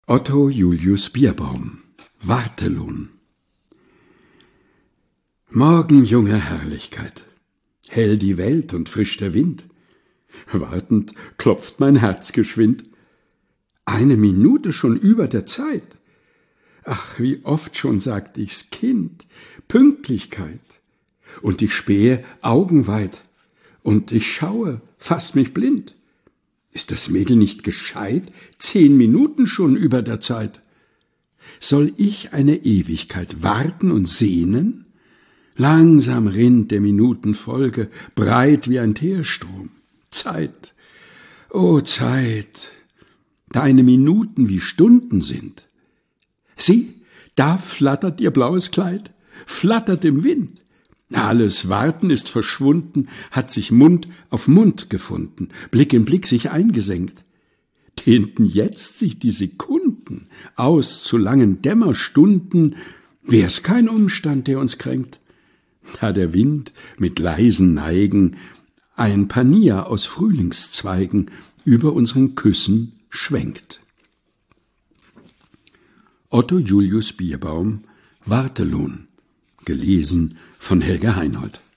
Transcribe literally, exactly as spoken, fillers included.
Otto Julius Bierbaum. Wartelohn. Morgenjunge Herrlichkeit, hell die Welt und frisch der Wind. Wartend klopft mein Herz geschwind. Eine Minute schon über der Zeit. Ach, wie oft schon sagt ich's, Kind, Pünktlichkeit. Und ich spähe augenweit, und ich schaue, fast mich blind. Ist das Mädel nicht gescheit? Zehn Minuten schon über der Zeit. Soll ich eine Ewigkeit warten und sehnen? Langsam rinnt der Minuten Folge, breit wie ein Teerstrom. Zeit, o Zeit, deine Minuten wie Stunden sind. Sieh, da flattert ihr blaues Kleid, flattert im Wind. Alles Warten ist verschwunden, hat sich Mund auf Mund gefunden, Blick in Blick sich eingesenkt. Dehnten jetzt sich die Sekunden aus zu langen Dämmerstunden, wär's kein Umstand, der uns kränkt, da der Wind mit leisen Neigen ein Panier aus Frühlingszweigen über unseren Küssen schwenkt. Otto Julius Bierbaum, Wartelohn, gelesen von Helga Heinold.